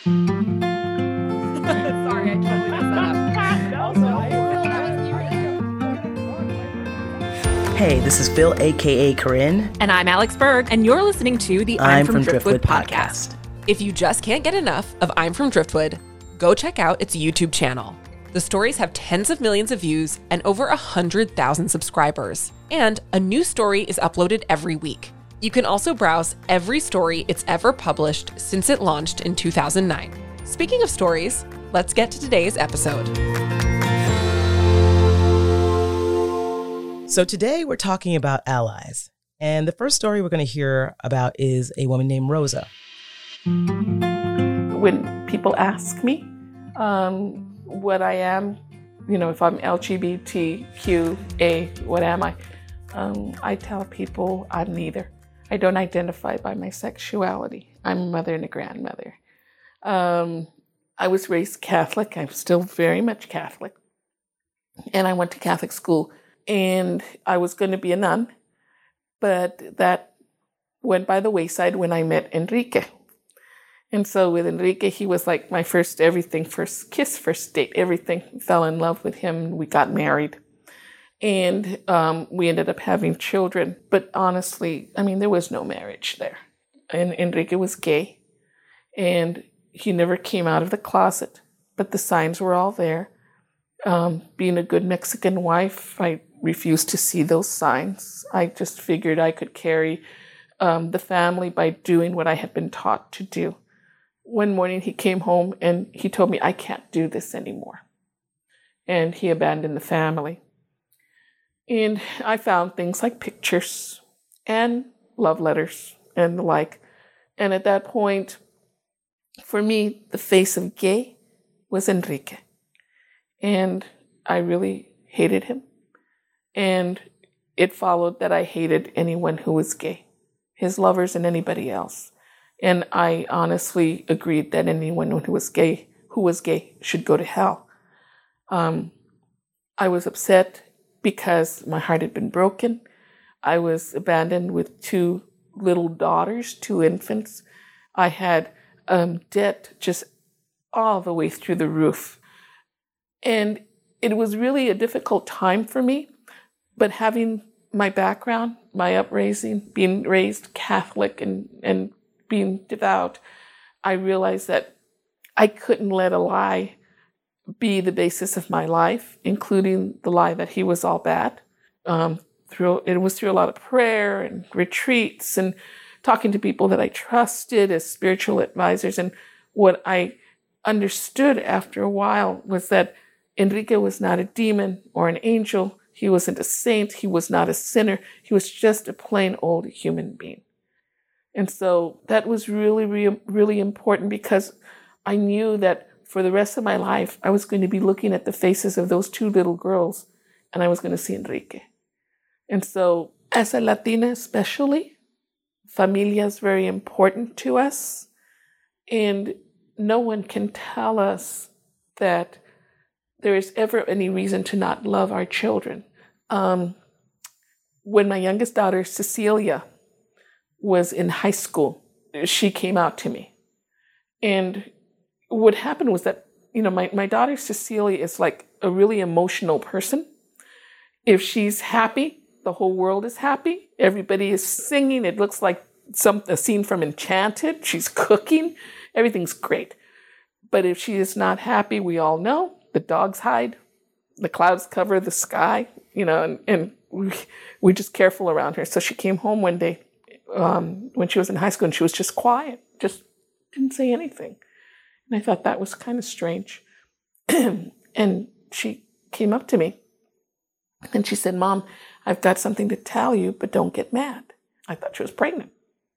Sorry, I totally messed that up. Hey, this is Phil, aka Corinne. And I'm Alex Berg, and you're listening to the I'm from Driftwood podcast. If you just can't get enough of I'm from Driftwood, go check out its YouTube channel. The stories have tens of millions of views and over 100,000 subscribers. And a new story is uploaded every week. You can also browse every story it's ever published since it launched in 2009. Speaking of stories, let's get to today's episode. So today we're talking about allies. And the first story we're going to hear about is a woman named Rosa. When people ask me what I am, if I'm LGBTQA, what am I? I tell people I'm neither. I don't identify by my sexuality. I'm a mother and a grandmother. I was raised Catholic. I'm still very much Catholic. And I went to Catholic school. And I was going to be a nun, but that went by the wayside when I met Enrique. And so with Enrique, he was like my first everything, first kiss, first date, everything. Fell in love with him. We got married. And we ended up having children. But honestly, there was no marriage there. And Enrique was gay. And he never came out of the closet. But the signs were all there. Being a good Mexican wife, I refused to see those signs. I just figured I could carry the family by doing what I had been taught to do. One morning he came home and he told me, I can't do this anymore. And he abandoned the family. And I found things like pictures and love letters and the like. And at that point, for me, the face of gay was Enrique. And I really hated him. And it followed that I hated anyone who was gay, his lovers and anybody else. And I honestly agreed that anyone who was gay should go to hell. I was upset because my heart had been broken. I was abandoned with 2 little daughters, 2 infants. I had debt just all the way through the roof. And it was really a difficult time for me. But having my background, my upraising, being raised Catholic and being devout, I realized that I couldn't let a lie be the basis of my life, including the lie that he was all bad. It was through a lot of prayer and retreats and talking to people that I trusted as spiritual advisors. And what I understood after a while was that Enrique was not a demon or an angel. He wasn't a saint. He was not a sinner. He was just a plain old human being. And so that was really, really, really important because I knew that for the rest of my life, I was going to be looking at the faces of those 2 little girls and I was going to see Enrique. And so as a Latina especially, familia is very important to us. And no one can tell us that there is ever any reason to not love our children. When my youngest daughter, Cecilia, was in high school, she came out to me. And what happened was that, my daughter, Cecilia, is like a really emotional person. If she's happy, the whole world is happy. Everybody is singing. It looks like a scene from Enchanted. She's cooking. Everything's great. But if she is not happy, we all know, the dogs hide, the clouds cover the sky, and we're just careful around her. So she came home one day when she was in high school and she was just quiet, just didn't say anything. And I thought that was kind of strange. And she came up to me and she said, Mom, I've got something to tell you, but don't get mad. I thought she was pregnant.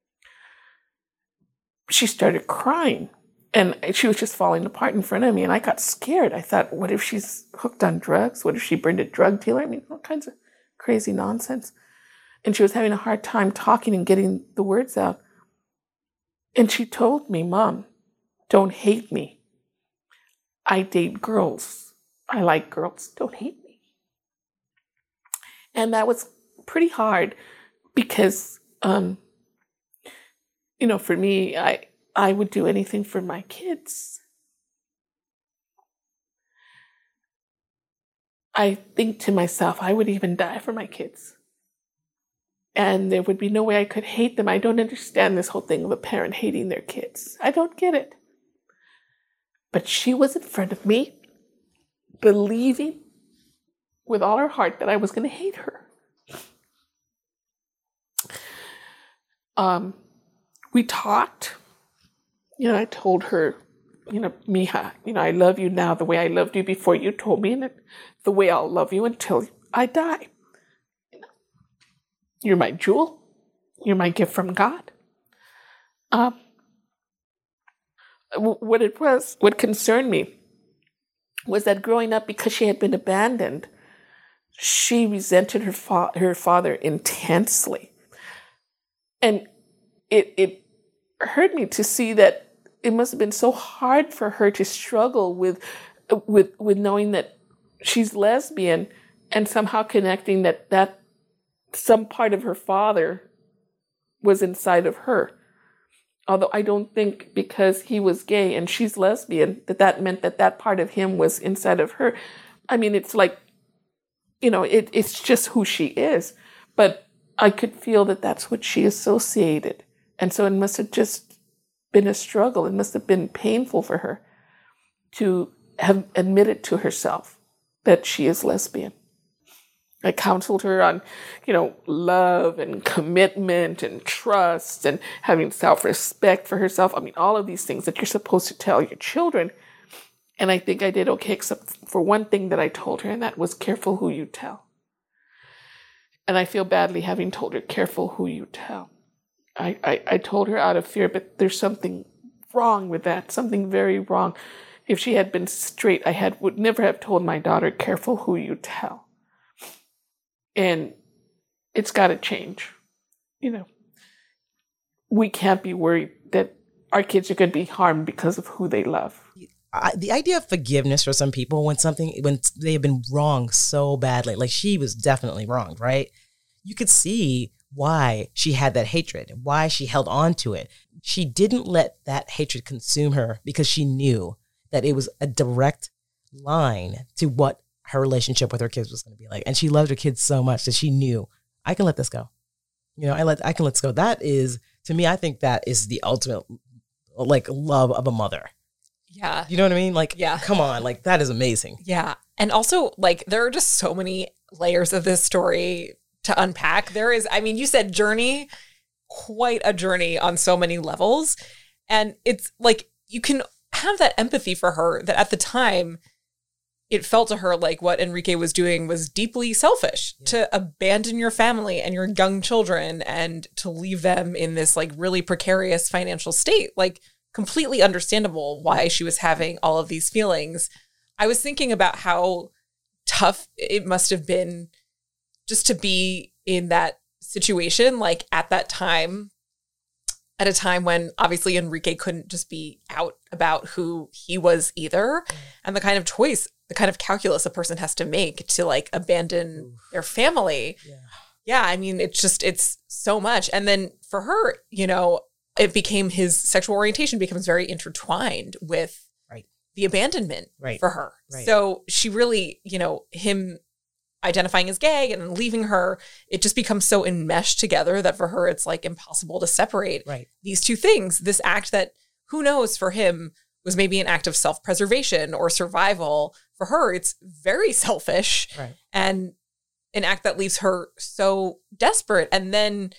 She started crying. And she was just falling apart in front of me. And I got scared. I thought, what if she's hooked on drugs? What if she burned a drug dealer? All kinds of crazy nonsense. And she was having a hard time talking and getting the words out. And she told me, Mom, don't hate me. I date girls. I like girls. Don't hate me. And that was pretty hard because, for me, I would do anything for my kids. I think to myself, I would even die for my kids. And there would be no way I could hate them. I don't understand this whole thing of a parent hating their kids. I don't get it. But she was in front of me, believing with all her heart that I was going to hate her. We talked. I told her, Mija, I love you now the way I loved you before you told me, and the way I'll love you until I die. You're my jewel. You're my gift from God. What concerned me was that growing up, because she had been abandoned, she resented her father intensely. And it hurt me to see that it must have been so hard for her to struggle with knowing that she's lesbian and somehow connecting that some part of her father was inside of her. Although I don't think because he was gay and she's lesbian that meant that part of him was inside of her. I mean, it's like, it's just who she is. But I could feel that that's what she associated. And so it must have just been a struggle. It must have been painful for her to have admitted to herself that she is lesbian. I counseled her on, love and commitment and trust and having self-respect for herself. I mean, all of these things that you're supposed to tell your children. And I think I did okay, except for one thing that I told her, and that was careful who you tell. And I feel badly having told her careful who you tell. I told her out of fear, but there's something wrong with that, something very wrong. If she had been straight, would never have told my daughter, careful who you tell. And it's got to change. We can't be worried that our kids are going to be harmed because of who they love. The idea of forgiveness for some people when they have been wronged so badly, like she was definitely wronged, right? You could see why she had that hatred, why she held on to it. She didn't let that hatred consume her because she knew that it was a direct line to what her relationship with her kids was going to be like. And she loved her kids so much that she knew, I can let this go. I can let this go. That is, to me, I think that is the ultimate, love of a mother. Yeah. You know what I mean? Yeah. Come on, that is amazing. Yeah. And also, there are just so many layers of this story to unpack. There is, you said journey, quite a journey on so many levels. And it's you can have that empathy for her that at the time, it felt to her like what Enrique was doing was deeply selfish, to abandon your family and your young children and to leave them in this really precarious financial state. Completely understandable why she was having all of these feelings. I was thinking about how tough it must have been just to be in that situation, at that time, at a time when obviously Enrique couldn't just be out about who he was either. And the kind of choice, the kind of calculus a person has to make to abandon their family. Yeah. It's so much. And then for her, it became his sexual orientation becomes very intertwined with the abandonment for her. Right. So she really, him identifying as gay and leaving her, it just becomes so enmeshed together that for her, it's impossible to separate these two things. This act that, who knows, for him was maybe an act of self-preservation or survival. For her, it's very selfish and an act that leaves her so desperate. And then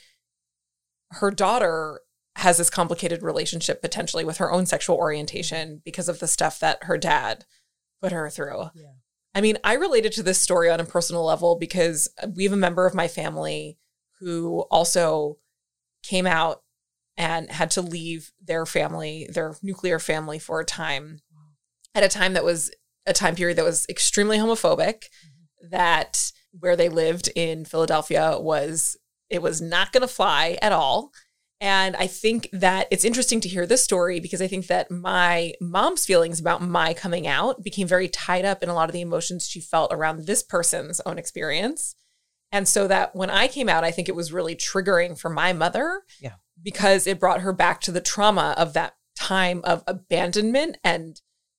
her daughter has this complicated relationship potentially with her own sexual orientation because of the stuff that her dad put her through. Yeah. I related to this story on a personal level because we have a member of my family who also came out and had to leave their family, their nuclear family, for a time, at a time that was a time period that was extremely homophobic, that where they lived in Philadelphia was not going to fly at all. And I think that it's interesting to hear this story because I think that my mom's feelings about my coming out became very tied up in a lot of the emotions she felt around this person's own experience. And so that when I came out, I think it was really triggering for my mother because it brought her back to the trauma of that time of abandonment and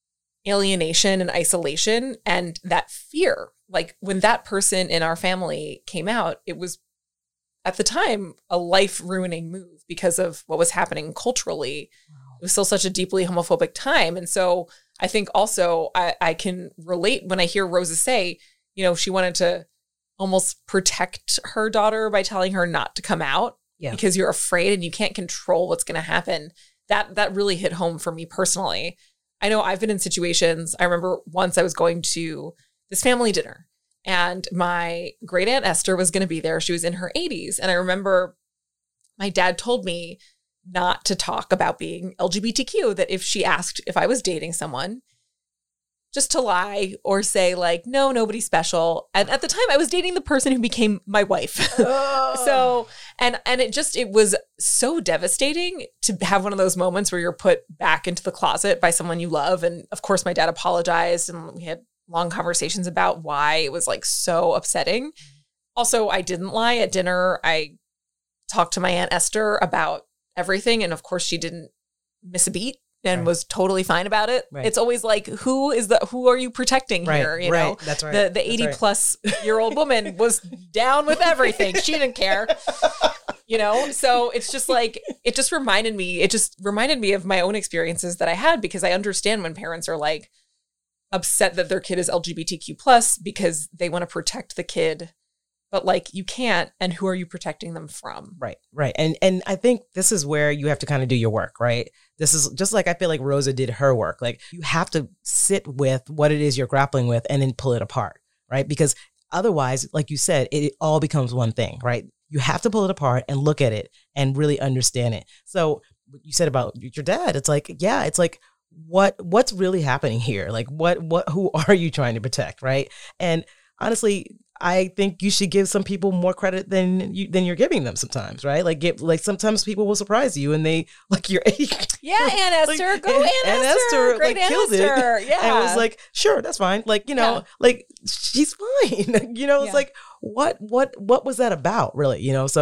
alienation and isolation and that fear. Like when that person in our family came out, it was at the time a life-ruining move because of what was happening culturally. Wow. It was still such a deeply homophobic time. And so I think also I can relate when I hear Rosa say, you know, she wanted to almost protect her daughter by telling her not to come out because you're afraid and you can't control what's going to happen. That really hit home for me personally. I know I've been in situations. I remember once I was going to this family dinner and my great aunt Esther was going to be there. She was in her 80s. And I remember my dad told me not to talk about being LGBTQ, that if she asked if I was dating someone, just to lie or say like, no, nobody's special. And at the time I was dating the person who became my wife. So, and it was so devastating to have one of those moments where you're put back into the closet by someone you love. And of course my dad apologized and we had long conversations about why it was like so upsetting. Also, I didn't lie at dinner. I talked to my Aunt Esther about everything. And of course she didn't miss a beat. And was totally fine about it. Right. It's always like, who are you protecting here? You know, that's right. The 80-plus-year-old woman was down with everything. She didn't care. You know, so it's just like, it just reminded me of my own experiences that I had, because I understand when parents are like upset that their kid is LGBTQ plus because they want to protect the kid. But like, you can't, and who are you protecting them from? Right. And I think this is where you have to kind of do your work, right? This is just like, I feel like Rosa did her work. Like you have to sit with what it is you're grappling with and then pull it apart, right? Because otherwise, like you said, it all becomes one thing, right? You have to pull it apart and look at it and really understand it. So what you said about your dad, it's like, yeah, it's like, what's really happening here? Like who are you trying to protect, right? And honestly, I think you should give some people more credit than you're giving them sometimes, right? Like sometimes people will surprise you and they like your age. Yeah, Aunt Esther, like, go Aunt Esther, great Aunt killed Esther. It. Yeah, and was like, sure, that's fine. Like like she's fine. It's like what was that about, really? So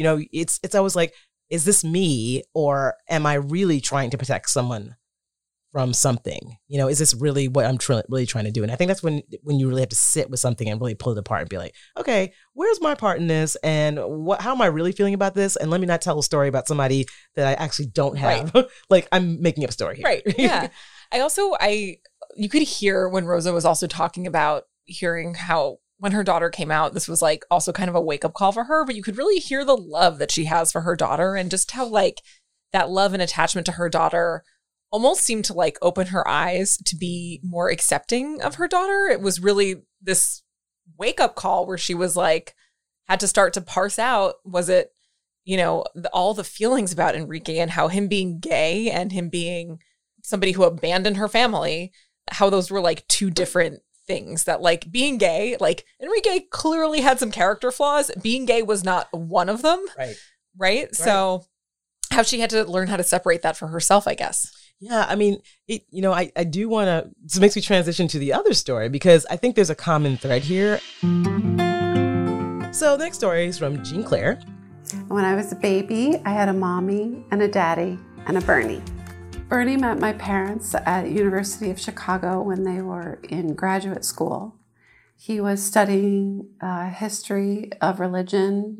it's always like, is this me or am I really trying to protect someone from something? Is this really what I'm really trying to do? And I think that's when you really have to sit with something and really pull it apart and be like, okay, where's my part in this? And how am I really feeling about this? And let me not tell a story about somebody that I actually don't have. Right. Like I'm making up a story here. Right. Yeah. You could hear when Rosa was also talking about hearing how when her daughter came out, this was like also kind of a wake up call for her, but you could really hear the love that she has for her daughter and just how like that love and attachment to her daughter almost seemed to like open her eyes to be more accepting of her daughter. It was really this wake up call where she was like, had to start to parse out, was it, all the feelings about Enrique and how him being gay and him being somebody who abandoned her family, how those were like two different things. That like being gay, like Enrique clearly had some character flaws. Being gay was not one of them. Right. So how she had to learn how to separate that for herself, I guess. Yeah, I mean, I do want to, this makes me transition to the other story because I think there's a common thread here. So the next story is from Jean Claire. When I was a baby, I had a mommy and a daddy and a Bernie. Bernie met my parents at University of Chicago when they were in graduate school. He was studying history of religion.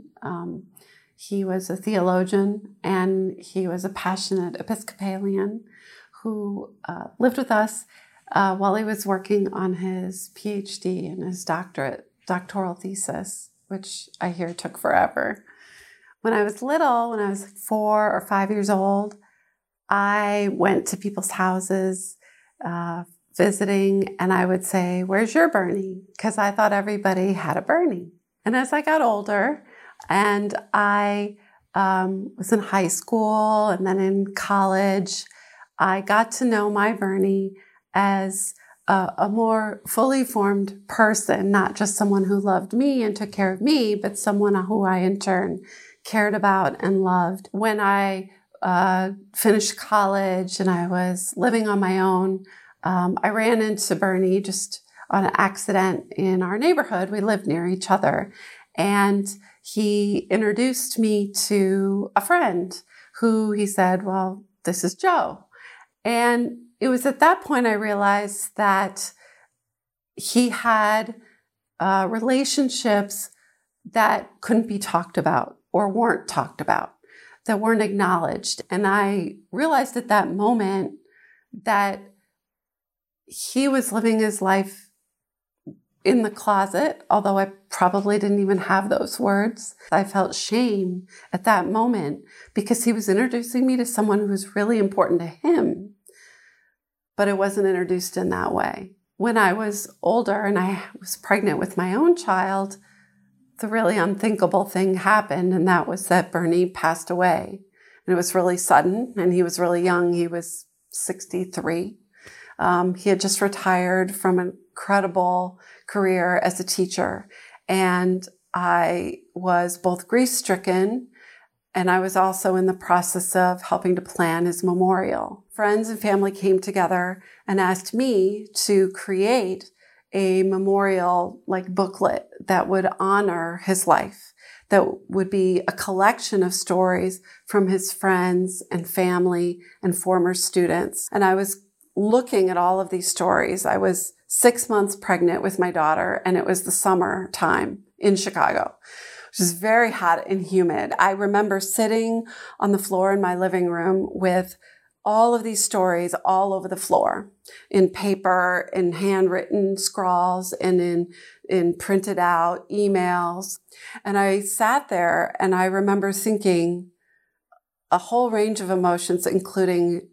He was a theologian and he was a passionate Episcopalian who lived with us while he was working on his PhD and his doctoral thesis, which I hear took forever. When I was little, when I was 4 or 5 years old, I went to people's houses visiting, and I would say, "Where's your Bernie?" Because I thought everybody had a Bernie. And as I got older, and I was in high school and then in college, I got to know my Bernie as a more fully formed person, not just someone who loved me and took care of me, but someone who I in turn cared about and loved. When I finished college and I was living on my own, I ran into Bernie just on an accident in our neighborhood. We lived near each other. And he introduced me to a friend who he said, "Well, this is Joe." And it was at that point I realized that he had relationships that couldn't be talked about or weren't talked about, that weren't acknowledged. And I realized at that moment that he was living his life in the closet, although I probably didn't even have those words. I felt shame at that moment because he was introducing me to someone who was really important to him, but it wasn't introduced in that way. When I was older and I was pregnant with my own child, the really unthinkable thing happened, and that was that Bernie passed away. And it was really sudden, and he was really young. He was 63. He had just retired from an incredible career as a teacher. And I was both grief-stricken, and I was also in the process of helping to plan his memorial. Friends and family came together and asked me to create a memorial booklet that would honor his life, that would be a collection of stories from his friends and family and former students. And I was looking at all of these stories. I was 6 months pregnant with my daughter, and it was the summer time in Chicago, which is very hot and humid. I remember sitting on the floor in my living room with all of these stories all over the floor, in paper, in handwritten scrawls, and in printed out emails. And I sat there and I remember thinking a whole range of emotions, including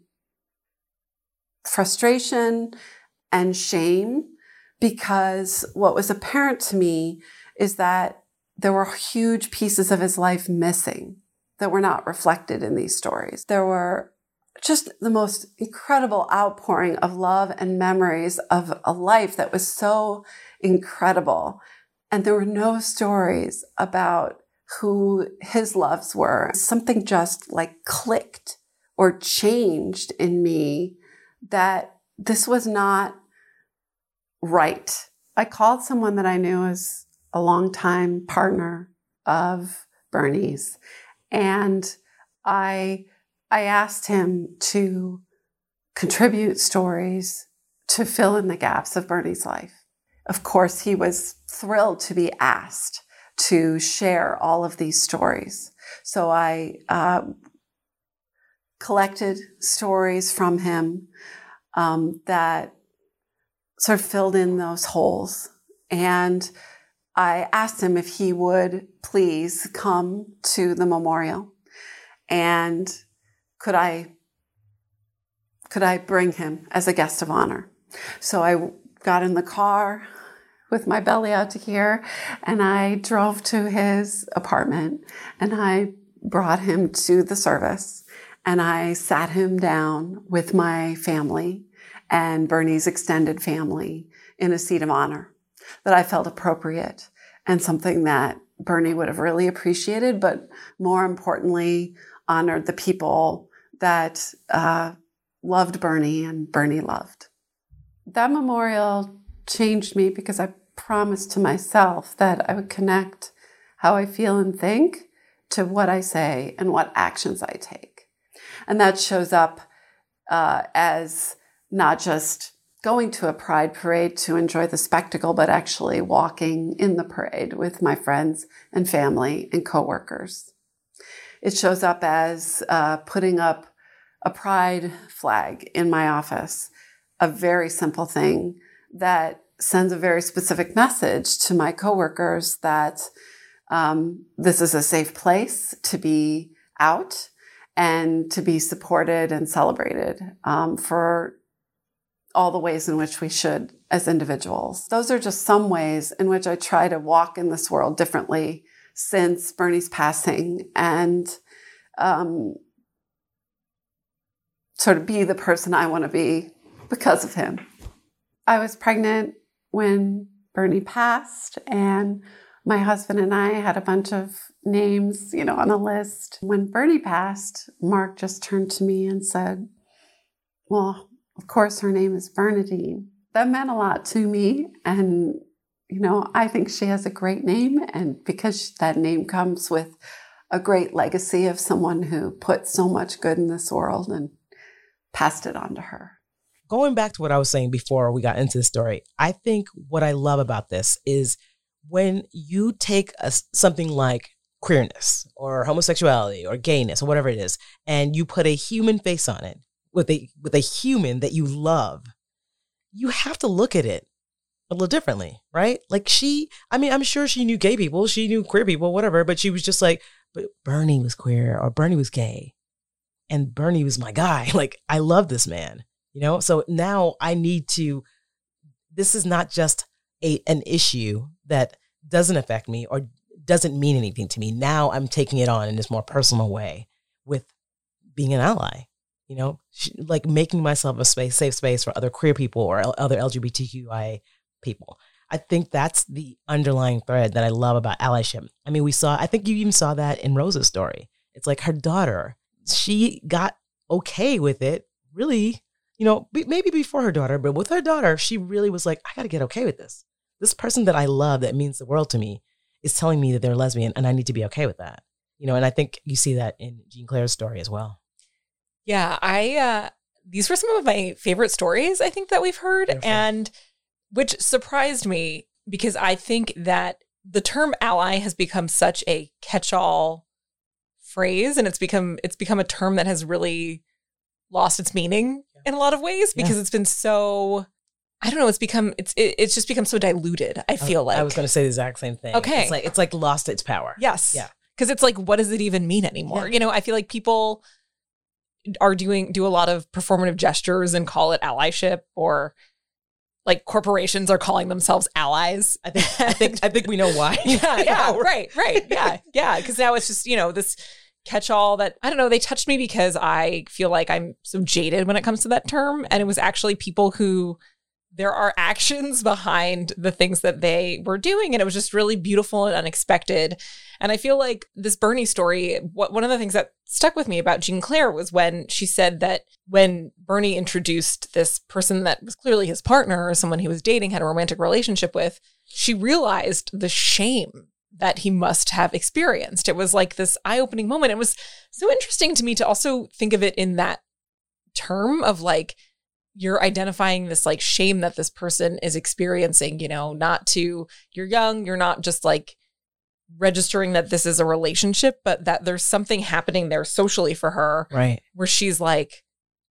frustration and shame, because what was apparent to me is that there were huge pieces of his life missing that were not reflected in these stories. There were just the most incredible outpouring of love and memories of a life that was so incredible. And there were no stories about who his loves were. Something just clicked or changed in me that this was not right. I called someone that I knew as a longtime partner of Bernie's, and I asked him to contribute stories to fill in the gaps of Bernie's life. Of course, he was thrilled to be asked to share all of these stories. So I collected stories from him that sort of filled in those holes. And I asked him if he would please come to the memorial, and could I bring him as a guest of honor? So I got in the car with my belly out to here, and I drove to his apartment, and I brought him to the service, and I sat him down with my family and Bernie's extended family in a seat of honor that I felt appropriate and something that Bernie would have really appreciated, but more importantly, honored the people that loved Bernie and Bernie loved. That memorial changed me because I promised to myself that I would connect how I feel and think to what I say and what actions I take. And that shows up as not just going to a pride parade to enjoy the spectacle, but actually walking in the parade with my friends and family and coworkers. It shows up as putting up a pride flag in my office, a very simple thing that sends a very specific message to my coworkers that this is a safe place to be out and to be supported and celebrated for all the ways in which we should as individuals. Those are just some ways in which I try to walk in this world differently since Bernie's passing, and sort of be the person I want to be because of him. I was pregnant when Bernie passed, and my husband and I had a bunch of names, on a list. When Bernie passed, Mark just turned to me and said, well, of course her name is Bernadine. That meant a lot to me, and I think she has a great name, and because that name comes with a great legacy of someone who put so much good in this world and passed it on to her. Going back to what I was saying before we got into the story, I think what I love about this is when you take something like queerness or homosexuality or gayness or whatever it is, and you put a human face on it with a human that you love, you have to look at it a little differently, right? Like I'm sure she knew gay people, she knew queer people, whatever, but she was just like, but Bernie was queer or Bernie was gay and Bernie was my guy. Like, I love this man, So now I need to, this is not just an issue that doesn't affect me or doesn't mean anything to me. Now I'm taking it on in this more personal way with being an ally, like making myself a safe space for other queer people or other LGBTQIA people. I think that's the underlying thread that I love about allyship. I mean, I think you even saw that in Rosa's story. It's like her daughter, she got okay with it, really, maybe before her daughter, but with her daughter, she really was like, I got to get okay with this. This person that I love, that means the world to me, is telling me that they're lesbian and I need to be okay with that. And I think you see that in Jean Claire's story as well. Yeah, these were some of my favorite stories I think that we've heard. Beautiful. And which surprised me because I think that the term ally has become such a catch-all phrase, and it's become a term that has really lost its meaning in a lot of ways because it's been so, I don't know, it's just become so diluted, I feel like. I was going to say the exact same thing. Okay. It's like lost its power. Yes. Yeah. Because it's like, what does it even mean anymore? Yeah. I feel like people are do a lot of performative gestures and call it allyship, or like corporations are calling themselves allies. I think we know why. Yeah, right. Yeah. Because now it's just, this catch-all that, I don't know, they touched me because I feel like I'm so jaded when it comes to that term. And it was actually people who, there are actions behind the things that they were doing. And it was just really beautiful and unexpected. And I feel like this Bernie story, one of the things that stuck with me about Jean Claire was when she said that when Bernie introduced this person that was clearly his partner or someone he was dating, had a romantic relationship with, she realized the shame that he must have experienced. It was like this eye-opening moment. It was so interesting to me to also think of it in that term of like, you're identifying this like shame that this person is experiencing, you're young, you're not just like registering that this is a relationship, but that there's something happening there socially for her. Right. Where she's like,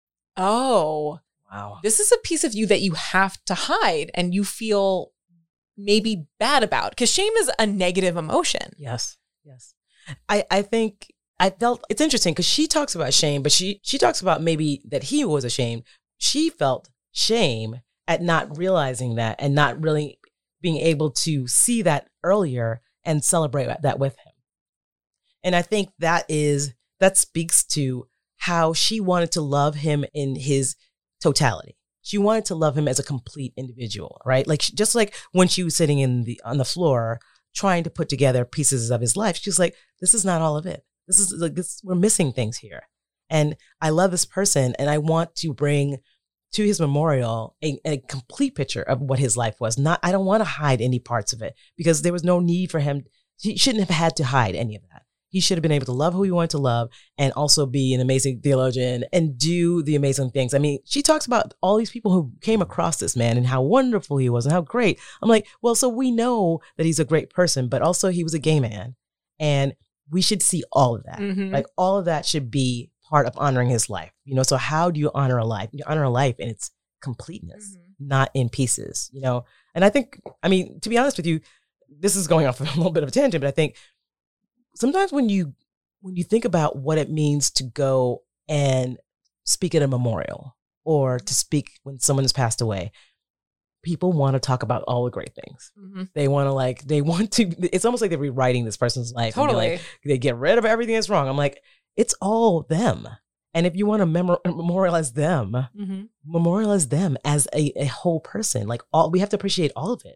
oh, wow, this is a piece of you that you have to hide and you feel maybe bad about, because shame is a negative emotion. Yes. I think I felt it's interesting because she talks about shame, but she talks about maybe that he was ashamed. She felt shame at not realizing that and not really being able to see that earlier and celebrate that with him. And I think that speaks to how she wanted to love him in his totality. She wanted to love him as a complete individual, right? Like just like when she was sitting on the floor trying to put together pieces of his life, she's like, this is not all of it. This is like this, we're missing things here. And I love this person, and I want to bring to his memorial a complete picture of what his life was. I don't want to hide any parts of it because there was no need for him. He shouldn't have had to hide any of that. He should have been able to love who he wanted to love and also be an amazing theologian and do the amazing things. I mean, she talks about all these people who came across this man and how wonderful he was and how great. I'm like, well, so we know that he's a great person, but also he was a gay man. And we should see all of that. Mm-hmm. Like all of that should be part of honoring his life. So how do you honor a life? You honor a life in its completeness, not in pieces, And I think, to be honest with you, this is going off a little bit of a tangent, but I think sometimes when you think about what it means to go and speak at a memorial or to speak when someone has passed away, people want to talk about all the great things. Mm-hmm. They want to, it's almost like they're rewriting this person's life. Totally. Like, they get rid of everything that's wrong. I'm like, it's all them. And if you want to memorialize them, memorialize them as a whole person. Like we have to appreciate all of it.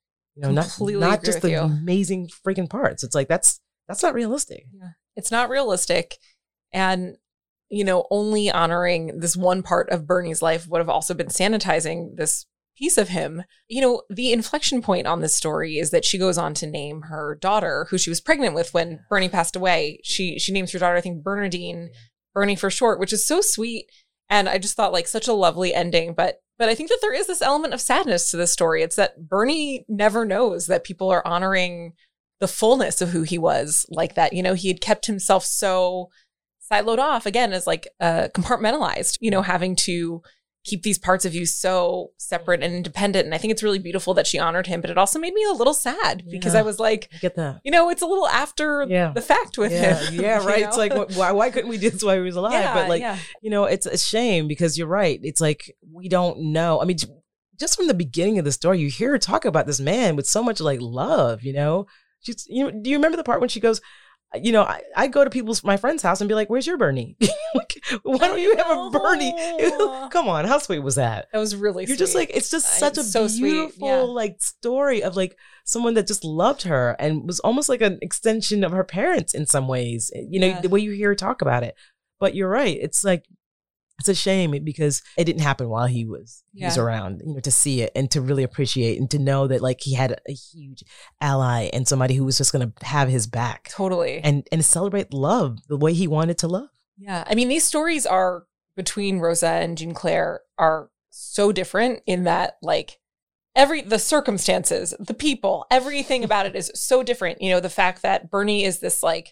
Not just the amazing freaking parts. It's like, that's not realistic. Yeah. It's not realistic. And, only honoring this one part of Bernie's life would have also been sanitizing this piece of him. The inflection point on this story is that she goes on to name her daughter, who she was pregnant with when Bernie passed away. She names her daughter, I think, Bernardine, Bernie for short, which is so sweet. And I just thought like such a lovely ending. But I think that there is this element of sadness to this story. It's that Bernie never knows that people are honoring the fullness of who he was like that. You know, he had kept himself so siloed off, again, as like compartmentalized, you know, having to keep these parts of you so separate and independent. And I think it's really beautiful that she honored him, but it also made me a little sad because I was like, I get that. You know, it's a little after the fact with him. Yeah, right. You know? It's like, why couldn't we do this while he was alive? But like, you know, it's a shame because you're right. It's like, we don't know. I mean, just from the beginning of the story, you hear her talk about this man with so much like love, you know? She's, you know, do you remember the part when she goes, you know, I go to my friend's house and be like, where's your Bernie? Like, why don't you have a Bernie? Come on, how sweet was that? That was really You're sweet. just like, it's just such a beautiful like story of like someone that just loved her and was almost like an extension of her parents in some ways, you know, the way you hear her talk about it. But you're right. It's like, it's a shame because it didn't happen while he was around, you know, to see it and to really appreciate and to know that like he had a huge ally and somebody who was just going to have his back. Totally. And celebrate love the way he wanted to love. Yeah. I mean, these stories are between Rosa and Jean Claire are so different in that like the circumstances, the people, everything about it is so different. You know, the fact that Bernie is this like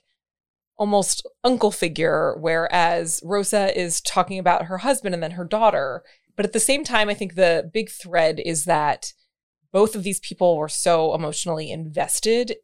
almost uncle figure, whereas Rosa is talking about her husband and then her daughter. But at the same time, I think the big thread is that both of these people were so emotionally invested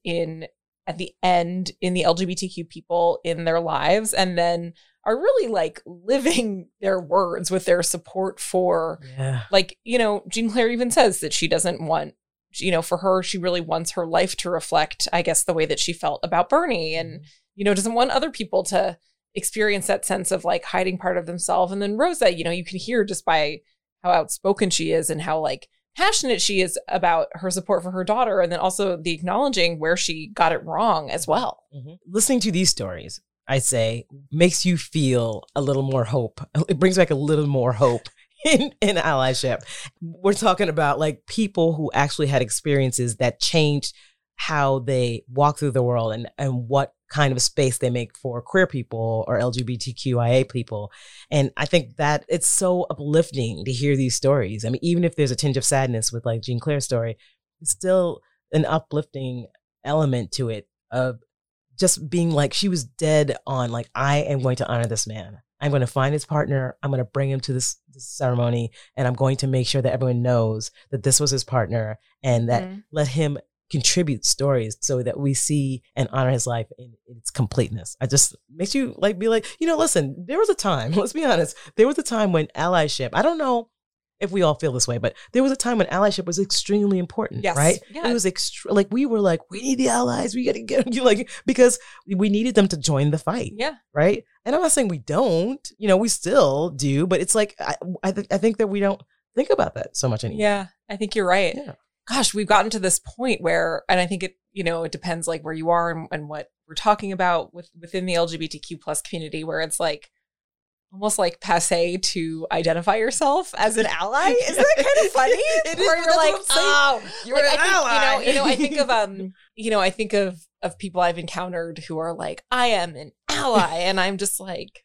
at the end, in the LGBTQ people in their lives, and then are really like living their words with their support for, like, you know, Jean Claire even says that she doesn't want, you know, for her, she really wants her life to reflect, I guess, the way that she felt about Bernie and, you know, doesn't want other people to experience that sense of like hiding part of themselves. And then Rosa, you know, you can hear just by how outspoken she is and how like passionate she is about her support for her daughter. And then also the acknowledging where she got it wrong as well. Mm-hmm. Listening to these stories, I say, makes you feel a little more hope. It brings back a little more hope in allyship. We're talking about like people who actually had experiences that changed how they walk through the world and what kind of space they make for queer people or LGBTQIA people. And I think that it's so uplifting to hear these stories. I mean, even if there's a tinge of sadness with like Jean Claire's story, it's still an uplifting element to it of just being like, she was dead on like, I am going to honor this man. I'm going to find his partner. I'm going to bring him to this ceremony, and I'm going to make sure that everyone knows that this was his partner and that let him contribute stories so that we see and honor his life in its completeness. I just makes you like, be like, you know, listen, there was a time, let's be honest, there was a time when allyship, I don't know if we all feel this way, but there was a time when allyship was extremely important, right? Yeah. It was like, we were like, we need the allies, we got to get you, like, because we needed them to join the fight. Yeah. Right. And I'm not saying we don't, you know, we still do, but it's like, I think that we don't think about that so much anymore. Yeah. I think you're right. Yeah. Gosh, we've gotten to this point where, and I think it, you know, it depends like where you are and what we're talking about within the LGBTQ plus community, where it's like almost like passe to identify yourself as an ally. Isn't that kind of funny? It is, where you're like, oh, you're like, an ally. You know, I think of I think of people I've encountered who are like, I am an ally, and I'm just like,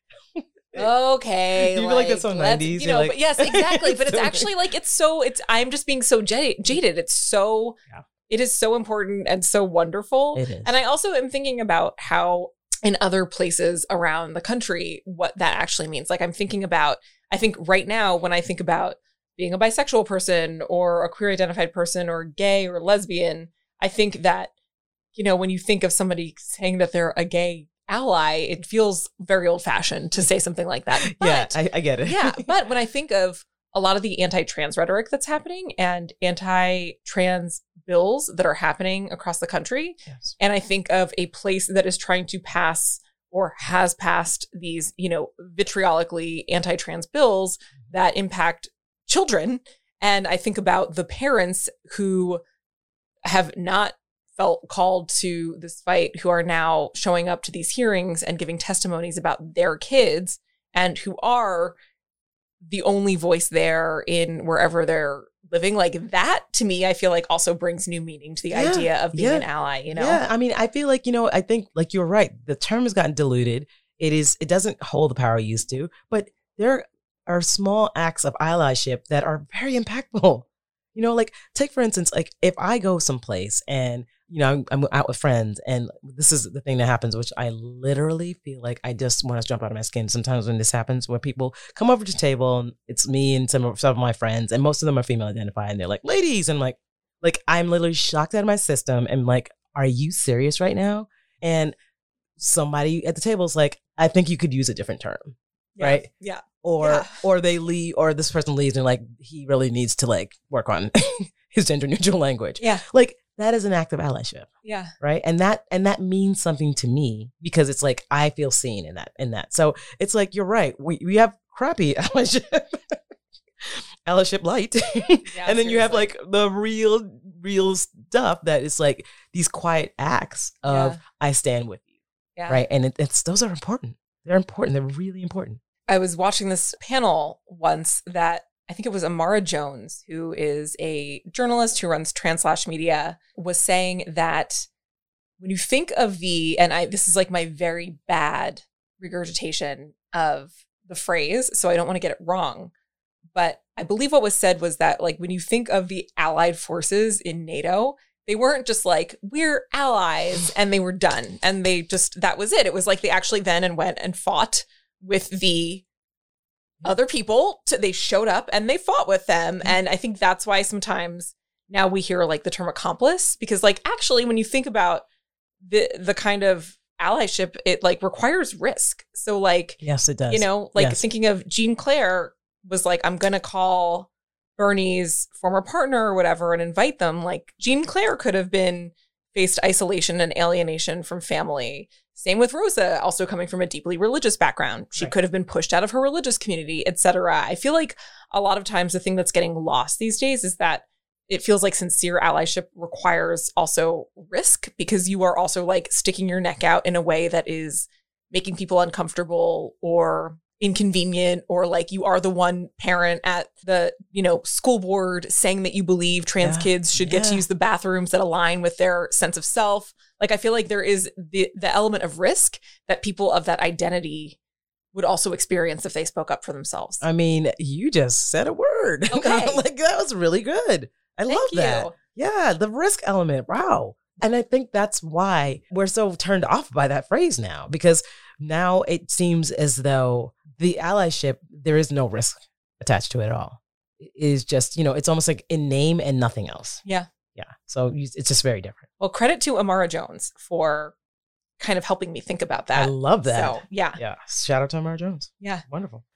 okay, you feel like that's so 90s, you know, like, but yes, exactly. But it's actually like, I'm just being so jaded. It's so, it is so important and so wonderful. It is. And I also am thinking about how in other places around the country, what that actually means. Like I think right now, when I think about being a bisexual person or a queer identified person or gay or lesbian, I think that, you know, when you think of somebody saying that they're a gay ally, it feels very old fashioned to say something like that. But, I get it. Yeah. But when I think of a lot of the anti-trans rhetoric that's happening and anti-trans bills that are happening across the country, and I think of a place that is trying to pass or has passed these, you know, vitriolically anti-trans bills that impact children. And I think about the parents who have not felt called to this fight, who are now showing up to these hearings and giving testimonies about their kids, and who are the only voice there in wherever they're living. Like that, to me, I feel like also brings new meaning to the idea of being an ally, you know? Yeah, I mean, I feel like, you know, I think like you're right. The term has gotten diluted. It doesn't hold the power it used to, but there are are small acts of allyship that are very impactful. You know, like take for instance, like if I go someplace and, you know, I'm out with friends and this is the thing that happens, which I literally feel like I just want to jump out of my skin. Sometimes when this happens, where people come over to the table and it's me and some of my friends and most of them are female identified and they're like, ladies. And like I'm literally shocked out of my system and like, are you serious right now? And somebody at the table is like, I think you could use a different term. Yeah. Right? Yeah. Or they leave, or this person leaves and like, he really needs to like work on his gender neutral language. Yeah. Like that is an act of allyship. Yeah. Right. And that means something to me because it's like, I feel seen in that. So it's like, you're right. We have crappy allyship, allyship light. Yeah, and then you have like the real stuff that is like these quiet acts of I stand with you. Yeah. Right. And those are important. They're important. They're really important. I was watching this panel once that I think it was Amara Jones, who is a journalist who runs Translash Media, was saying that when you think of this is like my very bad regurgitation of the phrase, so I don't want to get it wrong, but I believe what was said was that like when you think of the allied forces in NATO, they weren't just like, we're allies and they were done. And that was it. It was like they actually then went and fought with the other people. They showed up and they fought with them. And I think that's why sometimes now we hear like the term accomplice, because like actually when you think about the kind of allyship, it like requires risk. So like, yes, it does. You know, like thinking of Jean Claire was like, I'm going to call Bernie's former partner or whatever and invite them. Like Jean Claire could have faced isolation and alienation from family. Same with Rosa, also coming from a deeply religious background. She could have been pushed out of her religious community, etc. I feel like a lot of times the thing that's getting lost these days is that it feels like sincere allyship requires also risk, because you are also like sticking your neck out in a way that is making people uncomfortable or inconvenient, or like you are the one parent at the, you know, school board saying that you believe trans kids should get to use the bathrooms that align with their sense of self. Like, I feel like there is the element of risk that people of that identity would also experience if they spoke up for themselves. I mean, you just said a word. Okay. Like that was really good. I love that. Yeah, the risk element. Wow. And I think that's why we're so turned off by that phrase now, because now it seems as though the allyship, there is no risk attached to it at all. It is just, you know, it's almost like in name and nothing else. Yeah. Yeah. So it's just very different. Well, credit to Amara Jones for kind of helping me think about that. I love that. So, yeah. Yeah. Shout out to Amara Jones. Yeah. Wonderful.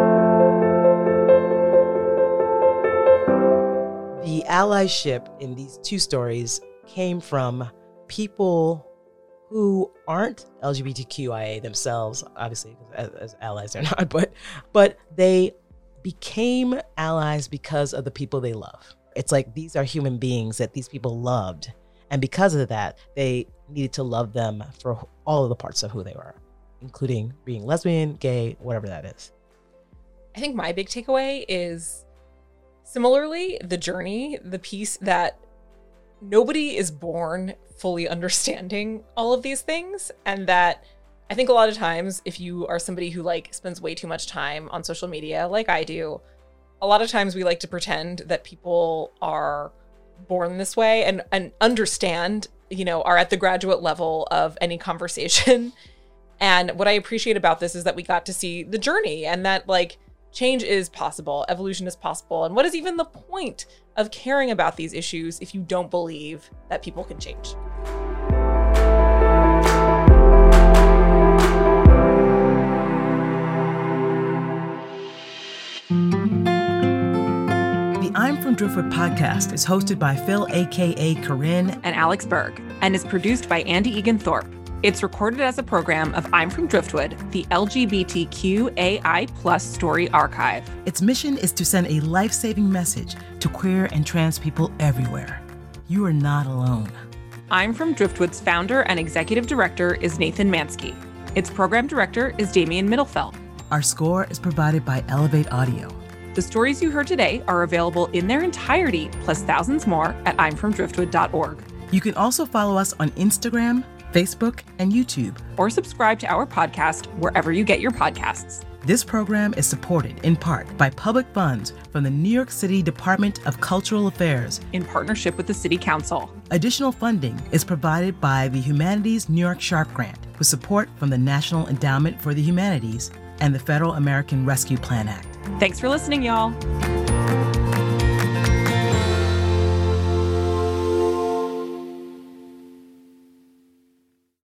The allyship in these two stories came from people who aren't LGBTQIA themselves, obviously, as allies they're not, but they became allies because of the people they love. It's like these are human beings that these people loved. And because of that, they needed to love them for all of the parts of who they were, including being lesbian, gay, whatever that is. I think my big takeaway is similarly the journey, the piece that nobody is born fully understanding all of these things. And that I think a lot of times if you are somebody who like spends way too much time on social media, like I do, a lot of times we like to pretend that people are born this way and understand, you know, are at the graduate level of any conversation. And what I appreciate about this is that we got to see the journey, and that like change is possible, evolution is possible. And what is even the point of caring about these issues if you don't believe that people can change? The I'm From Driftwood podcast is hosted by Phil, aka Corinne, and Alex Berg, and is produced by Andy Egan Thorpe. It's recorded as a program of I'm From Driftwood, the LGBTQAI+ story archive. Its mission is to send a life-saving message to queer and trans people everywhere. You are not alone. I'm From Driftwood's founder and executive director is Nathan Mansky. Its program director is Damian Middlefeld. Our score is provided by Elevate Audio. The stories you heard today are available in their entirety, plus thousands more, at I'mFromDriftwood.org. You can also follow us on Instagram, Facebook, and YouTube. Or subscribe to our podcast wherever you get your podcasts. This program is supported in part by public funds from the New York City Department of Cultural Affairs in partnership with the City Council. Additional funding is provided by the Humanities New York Sharp Grant with support from the National Endowment for the Humanities and the Federal American Rescue Plan Act. Thanks for listening, y'all.